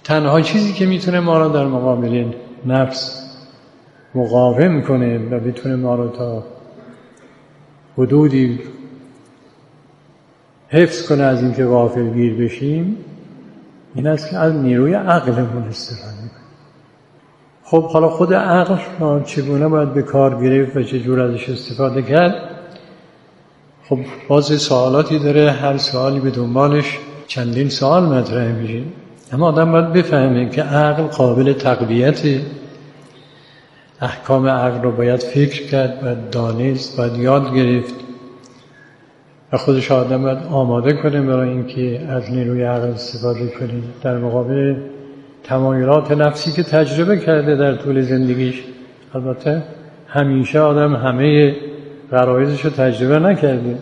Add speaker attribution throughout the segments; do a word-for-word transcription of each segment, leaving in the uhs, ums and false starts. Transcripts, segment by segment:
Speaker 1: تنها چیزی که میتونه ما را در مقابل نفس مقاوم کنه و بتونه ما را تا حدودی حفظ کنه از اینکه غافلگیر بشیم، این است که از نیروی عقلمون استفاده کنیم. خب حالا خود عقل ما چگونه باید به کار گرفت و چجور ازش استفاده کرد؟ خب باز سوالاتی داره، هر سوالی به دنبالش چندین سوال مطرح میشه. اما آدم باید بفهمه که عقل قابل تقویته، احکام عقل رو باید فکر کرد، باید دانست، باید یاد گرفت و خودش آدم باید آماده کنه برای اینکه از نیروی عقل استفاده کنه در مقابل تمایلات نفسی که تجربه کرده در طول زندگیش. البته همیشه آدم همه غرایزش رو تجربه نکرده،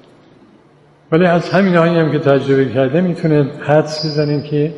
Speaker 1: ولی از همین هایی هم که تجربه کرده میتونه حدس بزنه که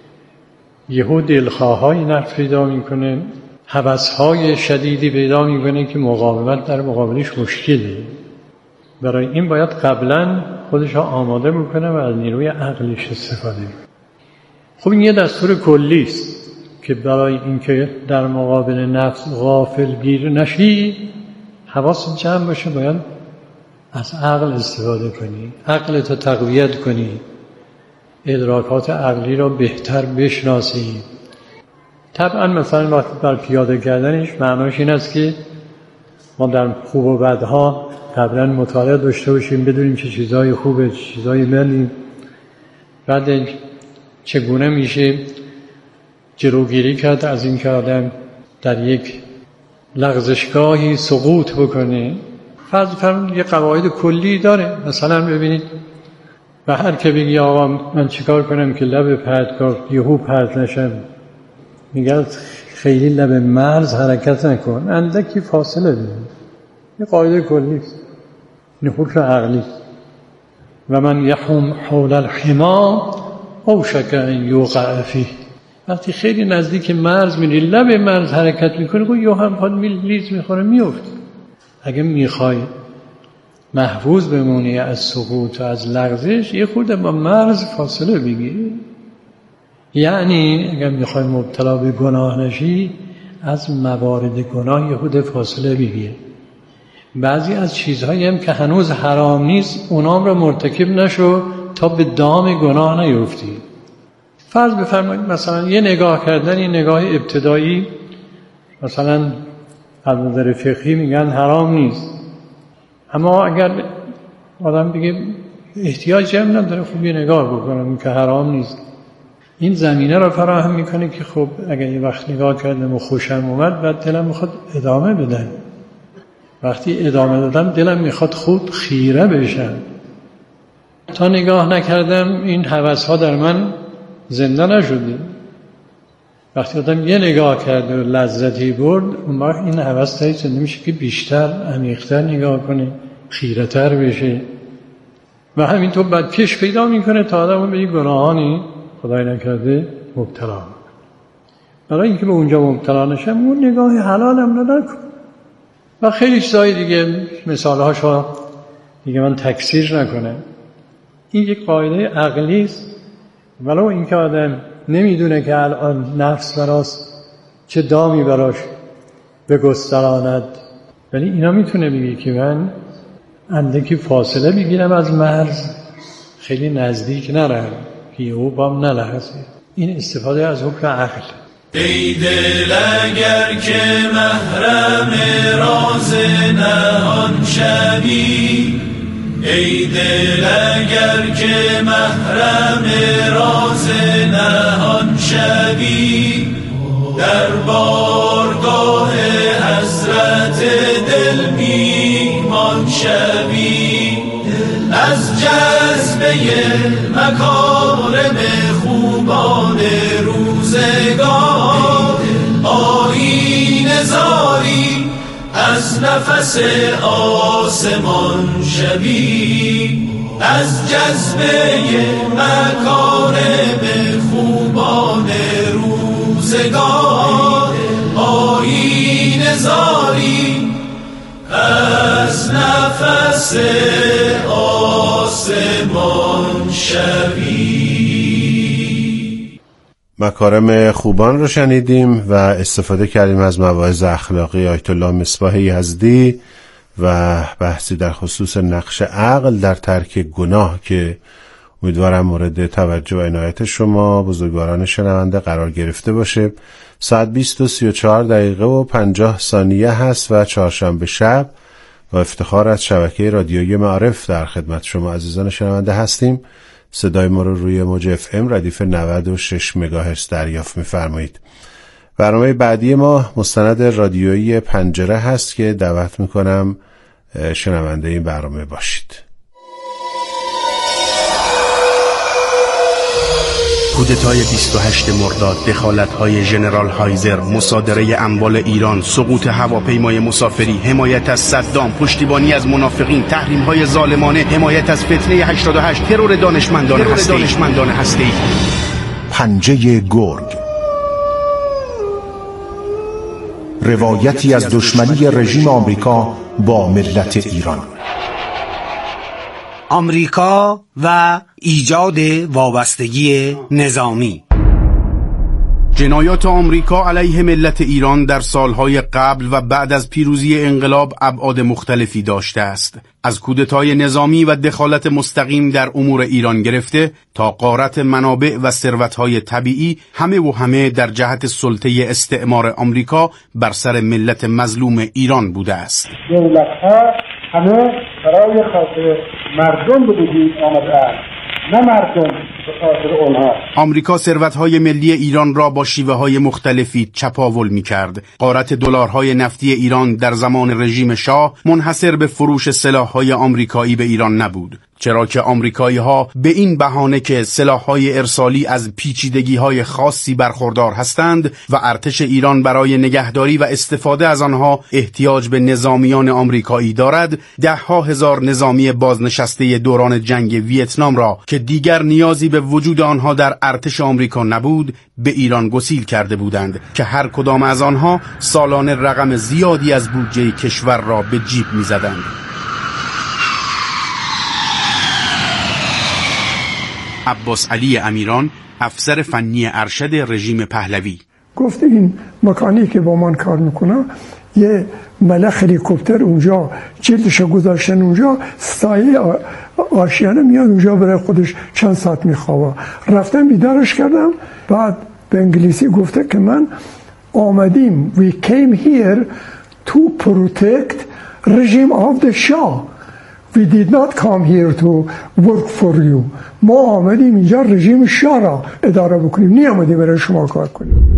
Speaker 1: یهو دلخواهایی نفس پیدا میکنه، هوس‌های شدیدی پیدا میکنه که مقاومت در مقابلش مشکله. برای این باید قبلا خودش رو آماده بکنه و از نیروی عقلش استفاده کنه. خب این یه دستور کلی است که برای اینکه در مقابل نفس غافل گیر نشی، حواست جمع باشه، باید از عقل استفاده کنی، عقلت رو تقویت کنی، ادراکات عقلی رو بهتر بشناسی. طبعا مثلا وقتی بر پیاده کردنش معناش این است که ما در خوب و بدها قبلا مطالعه داشته باشیم، بدونیم چه چیزای خوبه، چه چیزای بدی، بعد چگونه میشه جلوگیری کرد از این که آدم در یک لغزشگاهی سقوط بکنه. فرض فرمایید یه قواعد کلی داره. مثلا ببینید و هر که بگی آقا من چیکار کنم که لب پرتگاه یهو پرت نشم، میگه خیلی لب مرز حرکت نکن، اندکی فاصله بده. یه قاعده کلی است، این حکم عقلی است. و من یحوم حول الحما اوشک ان یوقع فیه. وقتی خیلی نزدیک مرز میری، لب مرز حرکت میکنه، گویا یه هم پاد لیز میخوره میفته. اگه میخوای محفوظ بمونی از سقوط و از لغزش، یه خورده با مرز فاصله بگیر. یعنی اگر میخوای مبتلا به گناه نشی، از موارد گناه یه خورده فاصله بگیر. بعضی از چیزهایی هم که هنوز حرام نیست، اونام رو مرتکب نشو تا به دام گناه نیفتی. فرض بفرمایید مثلا یه نگاه کردن، یه نگاه ابتدایی، مثلا از نظر فقهی میگن حرام نیست، اما اگر آدم بگه احتیاجی هم نداره، خب یه نگاه بکنم که حرام نیست، این زمینه رو فراهم میکنه که خب اگر یه وقت نگاه کردم و خوشم اومد، بعد دلم میخواد ادامه بدم. وقتی ادامه دادم دلم میخواد خود خیره بشم. تا نگاه نکردم این هوس‌ها در من زنده نشده. وقتی آدم یه نگاه کرده و لذتی برد، اون وقت این هوس تایی زنده میشه که بیشتر عمیق‌تر نگاه کنه، خیره‌تر بشه و همینطور بعد پیش پیدا میکنه تا آدم به این گناهانی خدای نکرده مبتلا. برای اینکه به اونجا مبتلا نشم، اون نگاه حلالم نکن. و خیلی چیزای دیگه مثالهاشو دیگه من تکثیر نکنم. این یک قاعده عقلی است، ولو اینکه آدم نمیدونه که الان نفس براست چه دامی براش بگستراند، ولی اینا میتونه بگه که من اندکی فاصله بگیرم از مرز، خیلی نزدیک نرم که او بام نلحظه. این استفاده از حکم عقل.
Speaker 2: ای دل اگر که محرم راز نهان شوی، ای دل اگر که محرم راز نهان شوی، در بارگاه حضرت دل میمان شوی، از جذبه مکارم خوبان روزگار آیین زاری، از نفس آسمان شوی، از جذبه مکارم خوبان روزگار آیین زاری، از نفس آسمان شوی.
Speaker 3: مکارم خوبان رو شنیدیم و استفاده کردیم از مواعظ اخلاقی آیت الله مصباح یزدی و بحثی در خصوص نقش عقل در ترک گناه که امیدوارم مورد توجه و عنایت شما بزرگواران شنونده قرار گرفته باشه. ساعت بیست و سی و چهار دقیقه و پنجاه ثانیه هست و چهارشنبه شب و افتخار از شبکه رادیویی معارف در خدمت شما عزیزان شنونده هستیم. صدای ما رو روی موج اف ام ردیف نود و شش مگاهرتز دریافت می‌فرمایید. برنامه بعدی ما مستند رادیویی پنجره هست که دعوت می‌کنم شنونده این برنامه باشید.
Speaker 4: کودتای بیست و هشتم مرداد، دخالت‌های ژنرال هایزر، مصادره اموال ایران، سقوط هواپیمای مسافری، حمایت از صدام، پشتیبانی از منافقین، تحریم‌های ظالمانه، حمایت از فتنه هشتاد و هشت، ترور دانشمندان هسته‌ای. دانشمندان هسته‌ای.
Speaker 5: پنجه گرگ، روایتی از دشمنی رژیم آمریکا با ملت ایران.
Speaker 6: آمریکا و ایجاد وابستگی نظامی.
Speaker 4: جنایات آمریکا علیه ملت ایران در سالهای قبل و بعد از پیروزی انقلاب ابعاد مختلفی داشته است. از کودتای نظامی و دخالت مستقیم در امور ایران گرفته تا غارت منابع و ثروت‌های طبیعی، همه و همه در جهت سلطه استعمار آمریکا بر سر ملت مظلوم ایران بوده است.
Speaker 7: دولت‌ها همه برای خاطر مردم به وجود آمده‌اند، نه مردم به خاطر آنها.
Speaker 4: آمریکا ثروت‌های ملی ایران را با شیوه‌های مختلفی چپاول می‌کرد. غارت دلارهای نفتی ایران در زمان رژیم شاه منحصر به فروش سلاح‌های آمریکایی به ایران نبود، چرا که آمریکایی‌ها به این بهانه که سلاح‌های ارسالی از پیچیدگی‌های خاصی برخوردار هستند و ارتش ایران برای نگهداری و استفاده از آنها احتیاج به نظامیان آمریکایی دارد، ده‌ها هزار نظامی بازنشسته دوران جنگ ویتنام را که دیگر نیازی به وجود آنها در ارتش آمریکا نبود به ایران گسیل کرده بودند که هر کدام از آنها سالانه رقم زیادی از بودجه کشور را به جیب می‌زدند. عباس علی امیران، افسر فنی ارشد رژیم پهلوی:
Speaker 8: گفت این مکانی که با من کار میکنه یه ملخ هلیکوپتر اونجا جلدشو گذاشتن اونجا، سایه آشیانه میاد اونجا برای خودش چند ساعت میخوابه. رفتم بیدارش کردم، بعد به انگلیسی گفته که من آمدیم we came here to protect regime of the Shah. We did not come here to work for you. ما آمدیم اینجا رژیم شاه را اداره بکنیم، نی آمدیم برای شما کار کنیم.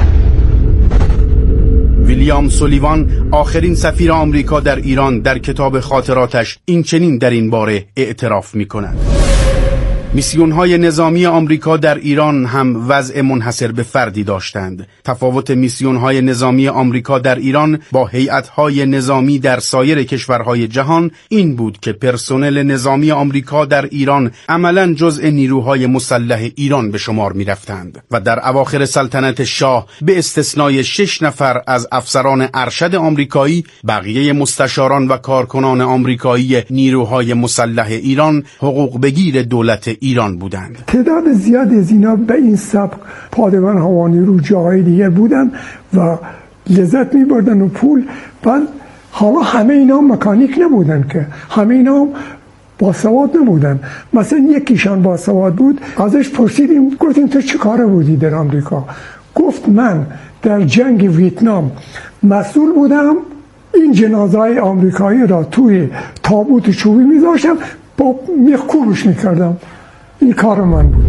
Speaker 4: ویلیام سولیوان، آخرین سفیر آمریکا در ایران، در کتاب خاطراتش این چنین در این باره اعتراف می‌کند: میسیون‌های نظامی آمریکا در ایران هم وضع منحصر به فردی داشتند. تفاوت میسیون‌های نظامی آمریکا در ایران با هیئت‌های نظامی در سایر کشورهای جهان این بود که پرسنل نظامی آمریکا در ایران عملاً جزء نیروهای مسلح ایران به شمار می‌رفتند و در اواخر سلطنت شاه به استثنای شش نفر از افسران ارشد آمریکایی، بقیه مستشاران و کارکنان آمریکایی نیروهای مسلح ایران حقوق بگیر دولت ایران بودند.
Speaker 8: تعداد زیادی از اینا به این سبک پادگان هوانیرو جاهای دیگه بودن و لذت می بردن و پول. بعد حالا همه اینا مکانیک نبودن که، همه اینا باسواد نبودن. مثلا یکیشان باسواد بود، ازش پرسیدیم گفتیم تو چه کاره بودی در آمریکا؟ گفت من در جنگ ویتنام مسئول بودم، این جنازهای آمریکایی را توی تابوت چوبی می داشتم، با میخ کوبش می کردم. این کار من بود.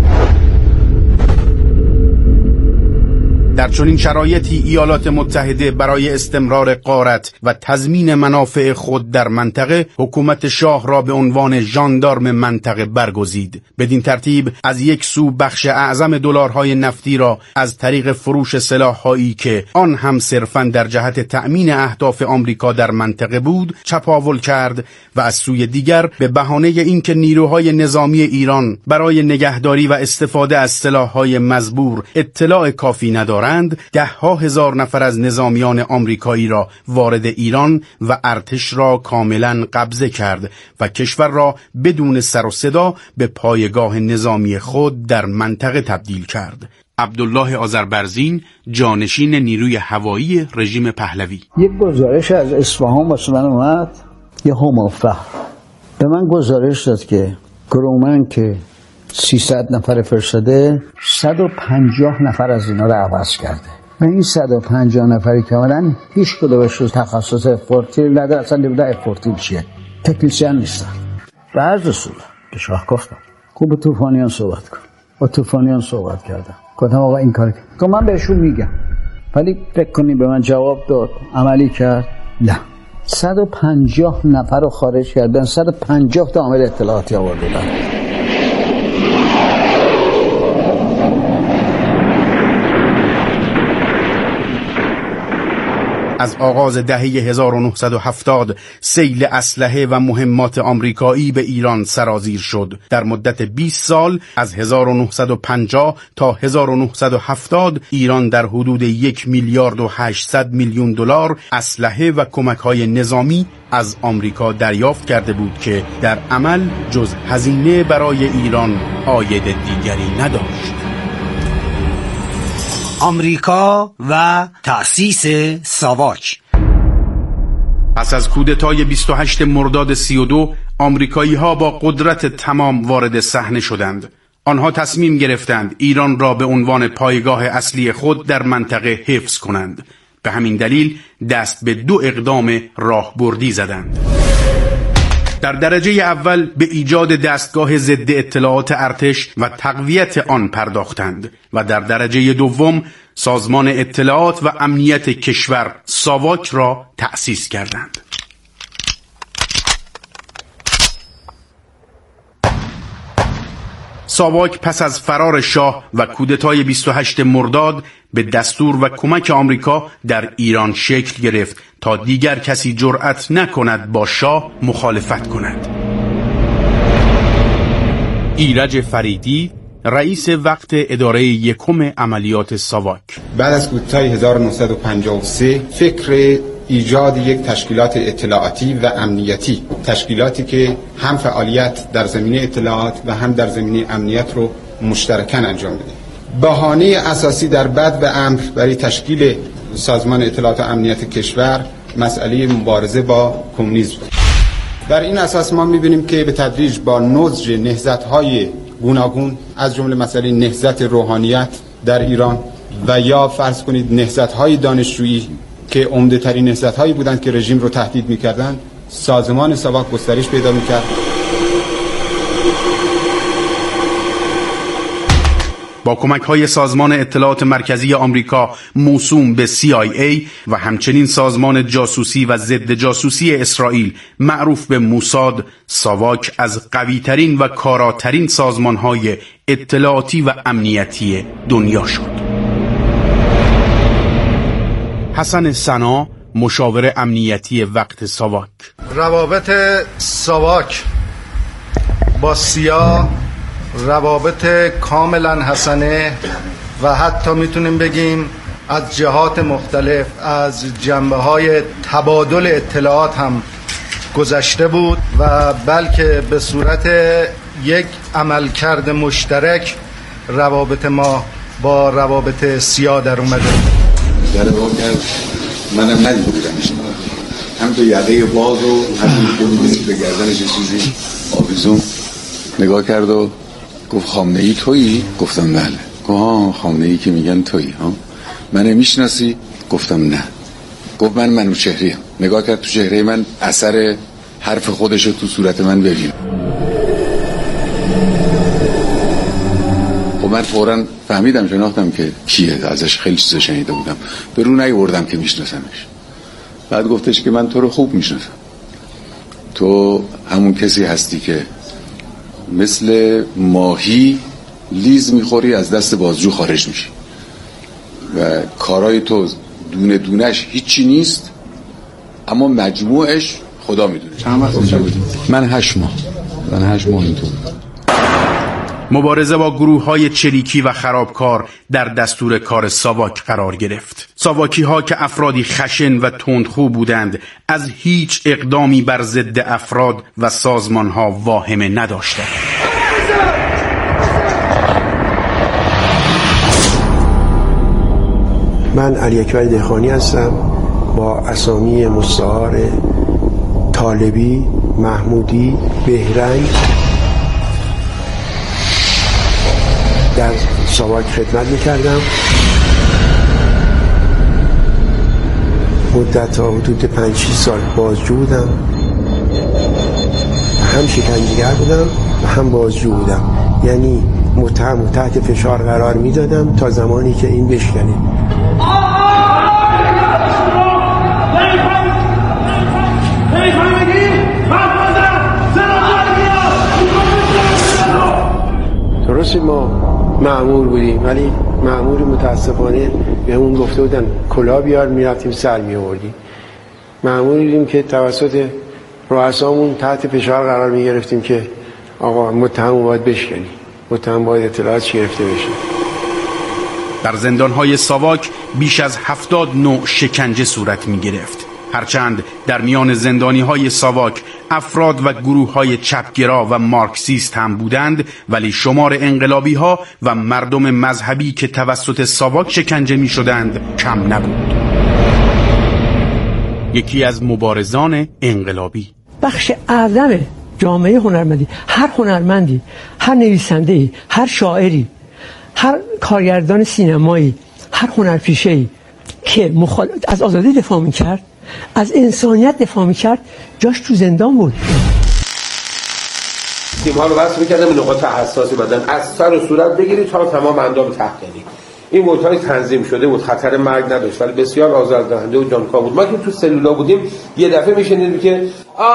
Speaker 4: در چنین شرایطی ایالات متحده برای استمرار غارت و تضمین منافع خود در منطقه حکومت شاه را به عنوان ژاندارم منطقه برگزید. بدین ترتیب از یک سو بخش اعظم دلارهای نفتی را از طریق فروش سلاح‌هایی که آن هم صرفاً در جهت تأمین اهداف آمریکا در منطقه بود چپاول کرد و از سوی دیگر به بهانه اینکه نیروهای نظامی ایران برای نگهداری و استفاده از سلاح‌های مزبور اطلاع کافی ندارند، ده ها هزار نفر از نظامیان آمریکایی را وارد ایران و ارتش را کاملا قبضه کرد و کشور را بدون سر و صدا به پایگاه نظامی خود در منطقه تبدیل کرد. عبدالله آذربرزین، جانشین نیروی هوایی رژیم پهلوی.
Speaker 9: یک گزارش از اصفهان واسه من اومد، یه همافه به من گزارش داد که گرومن که سیصد نفر فرستاده، صد و پنجاه نفر از اینا رو عوض کرده و این صد و پنجاه نفری که آمدن هیچ کدومش تخصص افورتیل نداره، اصلا نمیدونه افورتیل چیه، تکنیسیان نیستن. به عرض رسول به شاه گفتم خوب با طوفانیان صحبت کن. با طوفانیان صحبت کردم، گفتم آقا این کار که من بهشون میگم، ولی فکر کنی به من جواب داد عملی کرد؟ نه. صد و پنجاه نفر رو خارج کردن، صد و پنجاه تا عامل اطلاعاتی آوردن.
Speaker 4: از آغاز دهه هزار و نهصد و هفتاد سیل اسلحه و مهمات آمریکایی به ایران سرازیر شد. در مدت بیست سال از هزار و نهصد و پنجاه تا هزار و نهصد و هفتاد ایران در حدود یک میلیارد و هشتصد میلیون دلار اسلحه و کمک‌های نظامی از آمریکا دریافت کرده بود که در عمل جز هزینه برای ایران عاید دیگری نداشت.
Speaker 6: آمریکا و تأسیس ساواک.
Speaker 4: پس از کودتای بیست و هشتم مرداد سی و دو آمریکایی‌ها با قدرت تمام وارد صحنه شدند. آنها تصمیم گرفتند ایران را به عنوان پایگاه اصلی خود در منطقه حفظ کنند. به همین دلیل دست به دو اقدام راهبردی زدند. در درجه اول به ایجاد دستگاه ضد اطلاعات ارتش و تقویت آن پرداختند و در درجه دوم سازمان اطلاعات و امنیت کشور ساواک را تأسیس کردند. ساواک پس از فرار شاه و کودتای بیست و هشتم مرداد به دستور و کمک آمریکا در ایران شکل گرفت تا دیگر کسی جرأت نکند با شاه مخالفت کند. ایرج فریدی، رئیس وقت اداره یکم عملیات ساواک:
Speaker 10: بعد از کودتای هزار و نهصد و پنجاه و سه فکر ایجاد یک تشکیلات اطلاعاتی و امنیتی، تشکیلاتی که هم فعالیت در زمینه اطلاعات و هم در زمینه امنیت رو مشترکاً انجام بده. بهانه اساسی در بد و امر برای تشکیل سازمان اطلاعات و امنیت کشور مسئله مبارزه با کمونیسم بود. در این اساس ما می‌بینیم که به تدریج با نضج نهضت‌های گوناگون از جمله مسئله نهضت روحانیت در ایران و یا فرض کنید نهضت‌های دانشجویی که عمده ترین نهضت‌هایی بودند که رژیم رو تهدید می‌کردند، سازمان ساواک گسترش پیدا می‌کرد.
Speaker 4: با کمک‌های سازمان اطلاعات مرکزی آمریکا موسوم به سی آی ای و همچنین سازمان جاسوسی و ضد جاسوسی اسرائیل معروف به موساد، ساواک از قوی‌ترین و کارآترین سازمان‌های اطلاعاتی و امنیتی دنیا شد. حسن سنا، مشاور امنیتی وقت ساواک:
Speaker 11: روابط ساواک با سیا روابط کاملا حسنه و حتی میتونیم بگیم از جهات مختلف از جنبه‌های تبادل اطلاعات هم گذشته بود و بلکه به صورت یک عملکرد مشترک روابط ما با روابط سیا در اومده.
Speaker 12: در واقع منم ندیده بودمش، هم تو یقه باز و هم تو می‌بینید به گردنش چیزی آویزون نگاه کرد و گفت خامنه‌ای تویی؟ گفتم بله. گفت ها خامنه‌ای که میگن تویی ها؟ منو میشناسی؟ گفتم نه. گفت من منوچهریم. نگاه کرد تو چهره من، اثر حرف خودش رو تو صورت من ببین. خب من فوراً فهمیدم، شناختم که کیه، ازش خیلی چیزا شنیده بودم، به رو نیاوردم که میشناسمش. بعد گفتش که من تو رو خوب میشناسم، تو همون کسی هستی که مثل ماهی لیز میخوری از دست بازجو خارج میشی و کارهای تو دونه دونش هیچی نیست اما مجموعش خدا میدونه. چند وقت اینجا بودی؟
Speaker 11: من هشت ماه من هشت ماه اینطور.
Speaker 4: مبارزه با گروه‌های چریکی و خرابکار در دستور کار ساواک قرار گرفت. ساواکی ها که افرادی خشن و تندخو بودند، از هیچ اقدامی بر ضد افراد و سازمان ها واهمه نداشتند.
Speaker 13: من علی اکبر دهقانی هستم با اسامی مستعار طالبی، محمودی، بهرنگ در ساواک خدمت میکردم. مدت تا حدود پنج شش سال بازجو بودم، هم شکنجهگر بودم و هم بازجو بودم، یعنی متهم تحت فشار قرار میدادم تا زمانی که این بشکنه. درسته ما مأمور بودیم ولی مأمور متاسفانه به اون گفته بودن کلاه بیار، میرفتیم سر میآوردیم. مأموری بودیم که توسط رؤسامون تحت فشار قرار میگرفتیم که آقا متهم باید بشکنی، متهم باید اطلاعات گرفته بشه.
Speaker 4: در زندانهای ساواک بیش از هفتاد نوع شکنجه صورت می گرفت. هرچند در میان زندانیهای ساواک افراد و گروههای چپگرا و مارکسیست هم بودند، ولی شمار انقلابی ها و مردم مذهبی که توسط ساواک شکنجه می شدند کم نبود. یکی از مبارزان انقلابی:
Speaker 14: بخش اعظم جامعه هنرمندی، هر هنرمندی، هر نویسنده‌ای، هر شاعری، هر کارگردان سینمایی، هر هنرپیشه‌ای که مخال... از آزادی دفاع می‌کرد، از انسانیت دفاع می‌کرد، جاش تو زندان بود.
Speaker 15: تیم‌ها رو وصل می‌کردن به نقاط حساس بدن، از سر و صورت بگیرید تا تمام اندام تحقیقی. این مولت‌های تنظیم شده بود، خطر مرگ نداشت ولی بسیار آزاردهنده و جانکاه بود. ما که تو سلولا بودیم یه دفعه می‌شنیدیم که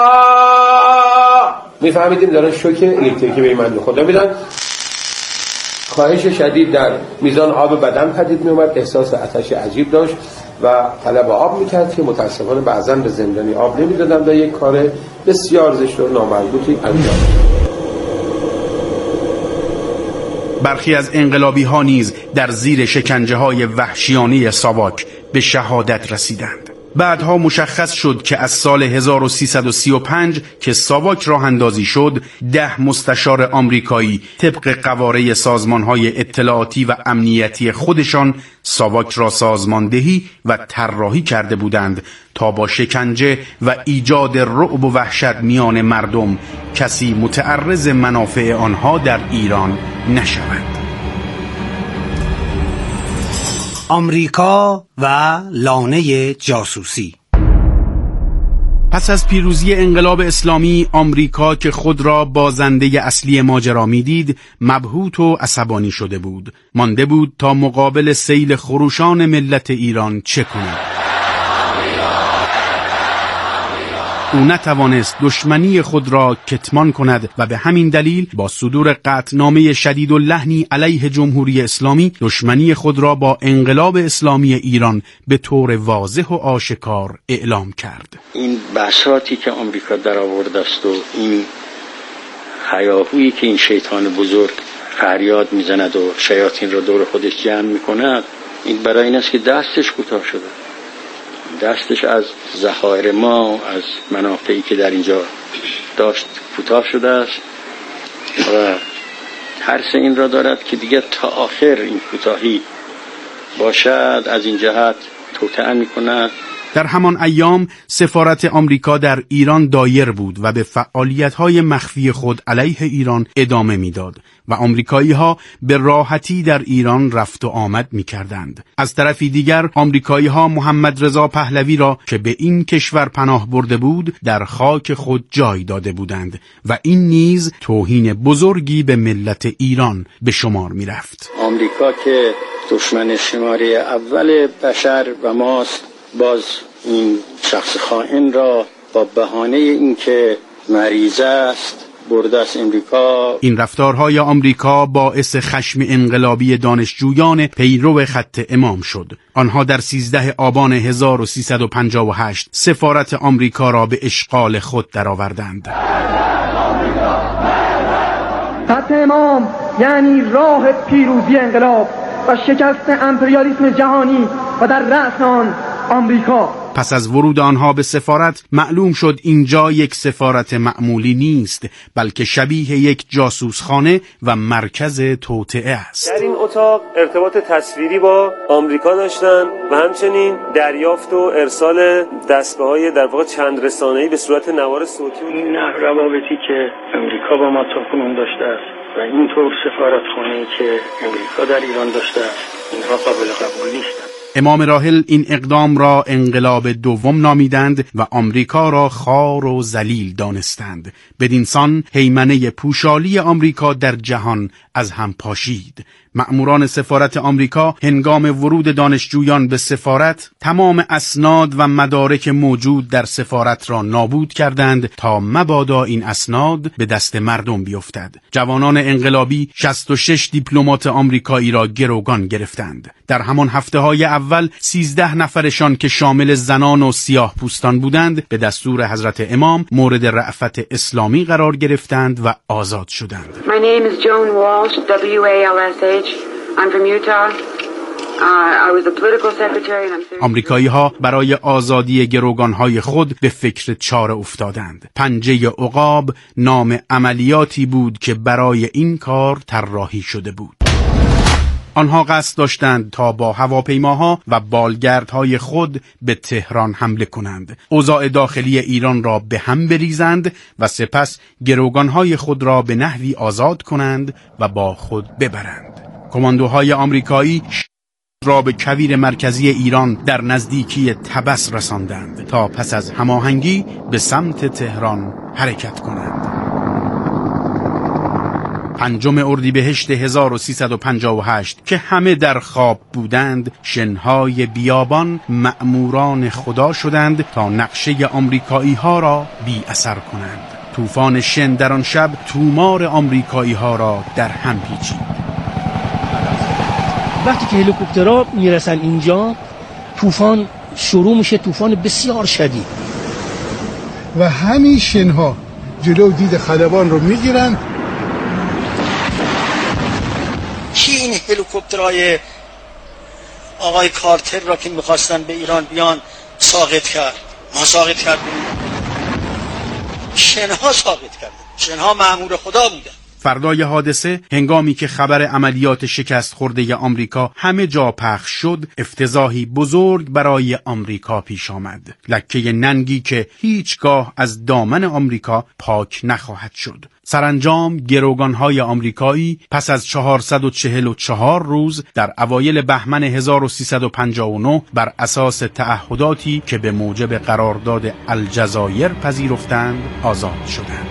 Speaker 15: آ می‌فهمیدیم دارن شوک الکتریکی به من خدا میدن. کاهش شدید در میزان آب بدن پدید می‌آمد، احساس آتش عجیب داشت و طلب آب می‌کرد که متأسفانه بعضاً به زندانی آب نمی‌دادن و یک کار بسیار زشت و نامربوطی انجام داد.
Speaker 4: برخی از انقلابی ها نیز در زیر شکنجه های وحشیانه ساواک به شهادت رسیدند. بعدها مشخص شد که از سال هزار و سیصد و سی و پنج که ساواک راه اندازی شد، ده مستشار آمریکایی طبق قواره سازمان های اطلاعاتی و امنیتی خودشان ساواک را سازماندهی و طراحی کرده بودند تا با شکنجه و ایجاد رعب و وحشت میان مردم کسی متعرض منافع آنها در ایران نشود.
Speaker 6: آمریکا و لانه جاسوسی.
Speaker 4: پس از پیروزی انقلاب اسلامی، آمریکا که خود را بازنده اصلی ماجرا میدید، مبهوت و عصبانی شده بود. مانده بود تا مقابل سیل خروشان ملت ایران چه کند. او نتوانست دشمنی خود را کتمان کند و به همین دلیل با صدور قطعنامه شدید و لحنی علیه جمهوری اسلامی دشمنی خود را با انقلاب اسلامی ایران به طور واضح و آشکار اعلام کرد.
Speaker 16: این بساطی که آمریکا در آورده است و این هیاهویی که این شیطان بزرگ فریاد میزند و شیاطین را دور خودش جمع میکند، این برای این است که دستش کوتاه شده. دستش از ذخایر ما، از منافعی که در اینجا داشت کوتاه شده است و ترس این را دارد که دیگر تا آخر این کوتاهی باشد. از این جهت توطئه می‌کند.
Speaker 4: در همان ایام سفارت آمریکا در ایران دایر بود و به فعالیت‌های مخفی خود علیه ایران ادامه می‌داد و آمریکایی‌ها به راحتی در ایران رفت و آمد می‌کردند. از طرفی دیگر آمریکایی‌ها محمد رضا پهلوی را که به این کشور پناه برده بود در خاک خود جای داده بودند و این نیز توهین بزرگی به ملت ایران به شمار می‌رفت.
Speaker 16: آمریکا که دشمن شماره اول بشر و ماست، باز این شخص خائن را با بهانه اینکه مریض است برده از امریکا.
Speaker 4: این رفتارهای آمریکا باعث خشم انقلابی دانشجویان پیرو خط امام شد. آنها در سیزده آبان هزار و سیصد و پنجاه و هشت سفارت آمریکا را به اشغال خود درآوردند.
Speaker 17: خط امام یعنی راه پیروزی انقلاب و شکست امپریالیسم جهانی و در رأس آن آمریکا.
Speaker 4: پس از ورود آنها به سفارت معلوم شد اینجا یک سفارت معمولی نیست، بلکه شبیه یک جاسوسخانه و مرکز توطئه است.
Speaker 18: در این اتاق ارتباط تصویری با آمریکا داشتن و همچنین دریافت و ارسال دستگاه‌های در واقع چند رسانه‌ای به صورت نوار صوتی.
Speaker 19: این روابطی که امریکا با ما تاکنون داشته است و اینطور سفارتخانه‌ای که امریکا در ایران داشته است، اینها قابل قبول نیستند.
Speaker 4: امام راحل این اقدام را انقلاب دوم نامیدند و آمریکا را خار و ذلیل دانستند. بدینسان هیمنه پوشالی آمریکا در جهان از هم پاشید. مأموران سفارت آمریکا هنگام ورود دانشجویان به سفارت تمام اسناد و مدارک موجود در سفارت را نابود کردند تا مبادا این اسناد به دست مردم بیفتد. جوانان انقلابی شصت و شش دیپلمات آمریکایی را گروگان گرفتند. در همان هفته‌های اول سیزده نفرشان که شامل زنان و سیاه پوستان بودند به دستور حضرت امام مورد رأفت اسلامی قرار گرفتند و آزاد شدند.
Speaker 20: My name is Joan Walsh, W A L S H. I'm from Utah. Uh, I was a political secretary and I'm
Speaker 4: آمریکایی ها برای آزادی گروگانهای خود به فکر چاره افتادند. پنجه عقاب نام عملیاتی بود که برای این کار طراحی شده بود. آنها قصد داشتند تا با هواپیماها و بالگردهای خود به تهران حمله کنند، اوضاع داخلی ایران را به هم بریزند و سپس گروگانهای خود را به نحوی آزاد کنند و با خود ببرند. کماندوهای آمریکایی را به کویر مرکزی ایران در نزدیکی طبس رساندند تا پس از هماهنگی به سمت تهران حرکت کنند. پنجم اردیبهشت هزار و سیصد و پنجاه و هشت که همه در خواب بودند، شنهای بیابان مأموران خدا شدند تا نقشه آمریکایی ها را بی اثر کنند. طوفان شن در آن شب تومار آمریکایی ها را در هم پیچید.
Speaker 21: وقتی که هلیکوپترها میرسن اینجا طوفان شروع میشه، طوفان بسیار شدید
Speaker 22: و همین شنها جلو دید خلبان رو میگیرن.
Speaker 21: کی این هلیکوپترهای آقای کارتر را که میخواستن به ایران بیان ساقط کرد؟ ما ساقط کردیم، شنها ساقط کردن، شنها مأمور خدا بودن.
Speaker 4: فردای حادثه هنگامی که خبر عملیات شکست خورده آمریکا همه جا پخش شد، افتضاحی بزرگ برای آمریکا پیش آمد. لکه ننگی که هیچگاه از دامن آمریکا پاک نخواهد شد. سرانجام گروگانهای آمریکایی پس از چهارصد و چهل و چهار روز در اوایل بهمن هزار و سیصد و پنجاه و نه بر اساس تعهداتی که به موجب قرارداد الجزایر پذیرفتند آزاد شدند.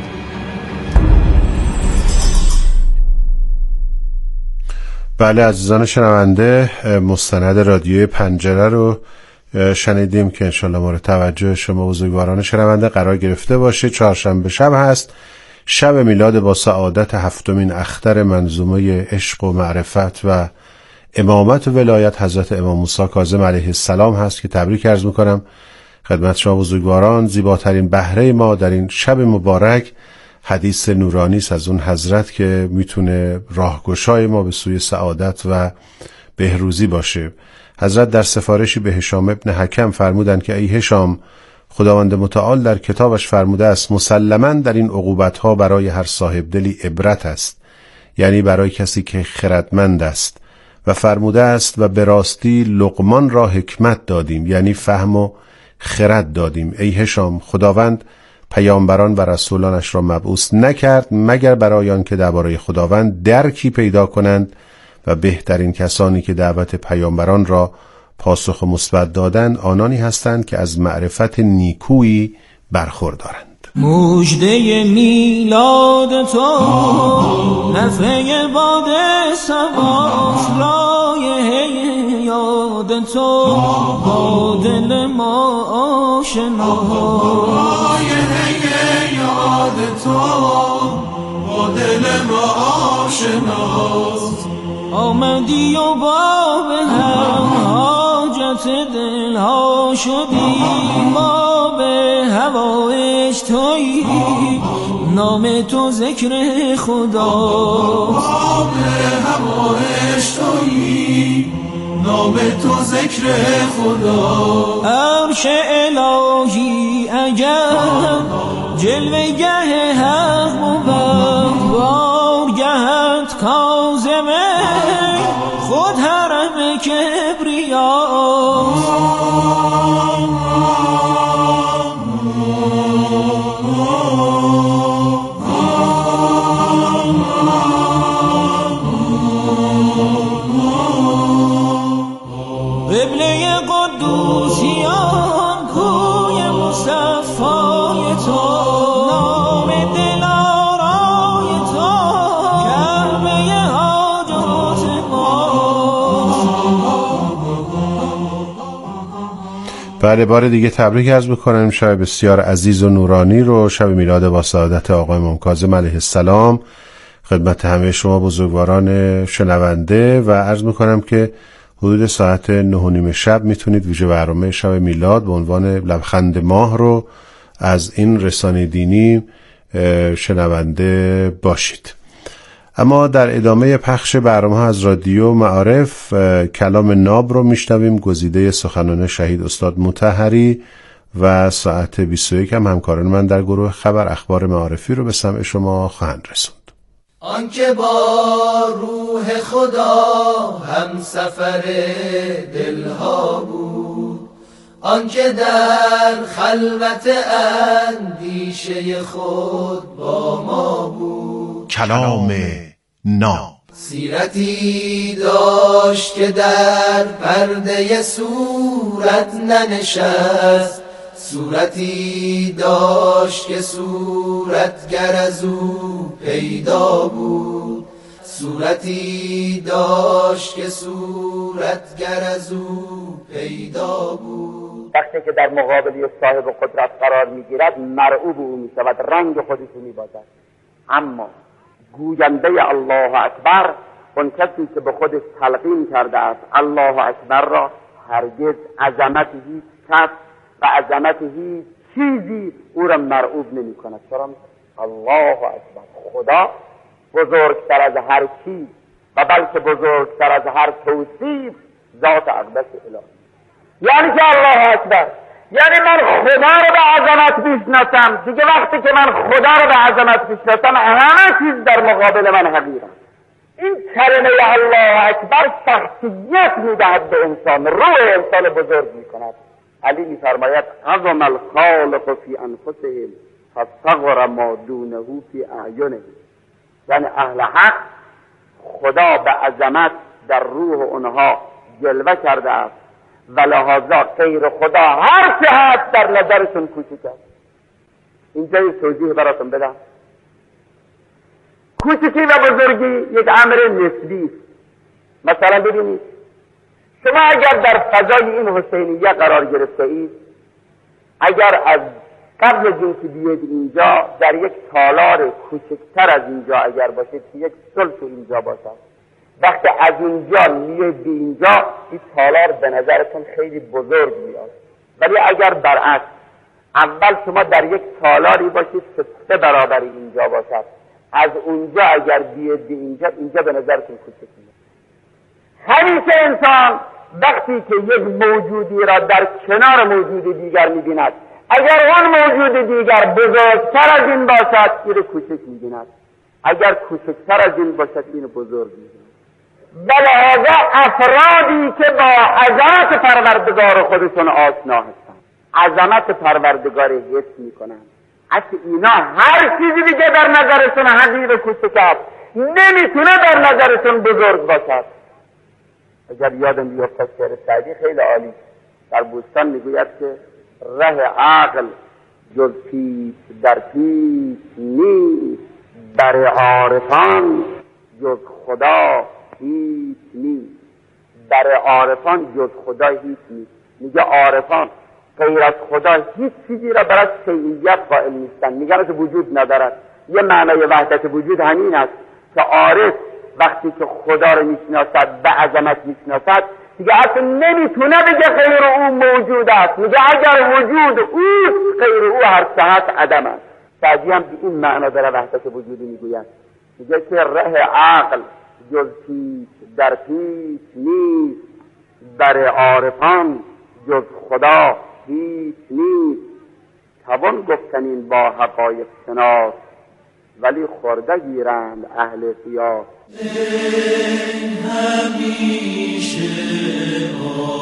Speaker 3: بله عزیزان شنونده، مستند رادیوی پنجره رو شنیدیم که انشالله مورد توجه شما بزرگواران شنونده قرار گرفته باشه. چهارشنبه شب هست، شب میلاد با سعادت هفتمین اختر منظومه عشق و معرفت و امامت و ولایت حضرت امام موسی کاظم علیه السلام هست که تبریک عرض میکنم خدمت شما بزرگواران. زیباترین بهره ما در این شب مبارک حدیث نورانی است از اون حضرت که میتونه راهگشای ما به سوی سعادت و بهروزی باشه. حضرت در سفارشی به هشام ابن حکم فرمودند که ای هشام، خداوند متعال در کتابش فرموده است مسلماً در این عقوبت‌ها برای هر صاحب دلی عبرت است، یعنی برای کسی که خردمند است، و فرموده است و به راستی لقمان را حکمت دادیم، یعنی فهم و خرد دادیم. ای هشام، خداوند پیامبران و رسولانش را مبعوث نکرد مگر برای آن که درباره خداوند درکی پیدا کنند و بهترین کسانی که دعوت پیامبران را پاسخ مثبت دادند آنانی هستند که از معرفت نیکویی برخوردارند.
Speaker 2: مژده میلاد تو نفه باد سباش، رایحه یاد تو با دل ما آشنا، رایحه یاد تو با دل ما آشناست. آمدی و با به هم حاجت دل ها شدی، ما به هوایش تویی، نام تو ذکر خدا، ما به هوایش تویی، نام تو ذکر خدا. عرش الهی اگر جلوه گه حق بود، بارگهت کاظمه خود حرم کبریا. قبله قدوسیان کوی مصطفای تو، نام دلارای تو کرمه حاجات ما.
Speaker 3: بله، بار دیگه تبریک عرض میکنم شب بسیار عزیز و نورانی رو، شب میلاد با سعادت آقای امام کاظم علیه السلام خدمت همه شما بزرگواران شنونده و عرض میکنم که حدود ساعت نه و نیم شب میتونید ویژه برنامه شب میلاد به عنوان لبخند ماه رو از این رسانه دینی شنونده باشید. اما در ادامه پخش برنامه از رادیو معارف کلام ناب رو میشنویم، گزیده سخنان شهید استاد مطهری، و ساعت بیست و یک هم همکاران من در گروه خبر اخبار معارفی رو به سمع شما خواهند رسوند.
Speaker 2: آنکه با روح خدا هم سفر دلها بود، آنکه در خلوت اندیشه خود با ما بود.
Speaker 3: کلام ناب
Speaker 2: سیرتی داشت که در پرده صورت ننشست، صورتی داشت که صورتگر از او پیدا بود، صورتی داشت که صورتگر از او پیدا بود.
Speaker 1: وقتی که در مقابلی صاحب قدرت قرار میگیرد مرعوب او میشود، رنگ خودش میبازد. اما گوینده الله اکبر، اون کسی که به خودش تلقین کرده است الله اکبر را، هرگز عظمت هیچ کس و عظمت هیچ چیزی او را مرعوب نمی کند. چرا؟ الله اکبر، خدا بزرگتر از هر چیز و بلکه بزرگتر از هر توصیف ذات اقدس الهی. یعنی که الله اکبر یعنی من خدا رو به عظمت میشناسم دیگه. وقتی که من خدا رو به عظمت میشناسم همه چیز در مقابل من حقیرم. این کلمه الله اکبر شخصیت میدهد به انسان، روح انسان بزرگ میکند. علی میفرماید عظم الخالق فی انفسهم فصغر ما دونه فی اعینهم. یعنی اهل حق خدا به عظمت در روح اونها جلوه کرده است و لحاظا غیر خدا هر چه هست در نظرشون کوچک است. اینجا یک توضیح براتون بدم. کوچکی و بزرگی یک امر نسبی. مثلا ببینید شما اگر در فضای این حسینیه قرار گرفته اید، اگر از قبل از اینکه بیاید اینجا در یک تالار کوچکتر از اینجا اگر باشید که یک ثلث اینجا باشد، وقتی از اینجا میاید به اینجا این تالار به نظرتون خیلی بزرگ میاد. ولی اگر برعکس اول شما در یک تالاری باشید که سه برابر اینجا باشد، از اونجا اگر بیاید به اینجا اینجا به نظرتون کوچک میاد. همیشه انسان وقتی که یک موجودی را در کنار موجود دیگر میبیند، اگر اون موجود دیگر بزرگتر از این باشد این کوچک میبیند، اگر کوچکتر از این باشد این بزرگ میبیند. بلحاظا افرادی که با عظمت پروردگار خودشون آشنا هستند، عظمت پروردگار حس میکنند، حتی اینا هر چیزی دیگه در نظرشون حقیر کوچک است، نمیتونه در نظرشون بزرگ باشد. اگر یادم بیفتد شعر سعدی خیلی عالی در بوستان میگوید که ره عقل جز پیش در پیش نیست، بر عارفان جز خدا هیچ نیست. بر عارفان جز خدا هیچ نیست. میگه عارفان غیر از خدا هیچ چیزی را برای شیعیت قائل نیستن، میگن که وجود ندارد. یه معنای وحدت وجود همین است که عارف وقتی که خدا رو میشناسد به عظمت میشناسد دیگه اصلا نمیتونه بگه غیر او موجود است. میگه اگر وجود اوست غیر او هر ساعت عدم است. بعدی هم به این معنا داره وحدت وجودی میگوید. میگه که ره عقل جز پیش در پیش نیست، بر عارفان جز خدا هیچ نیست. توان گفتن این با حقایق شناس، ولی خورده گیرند اهل قیاس.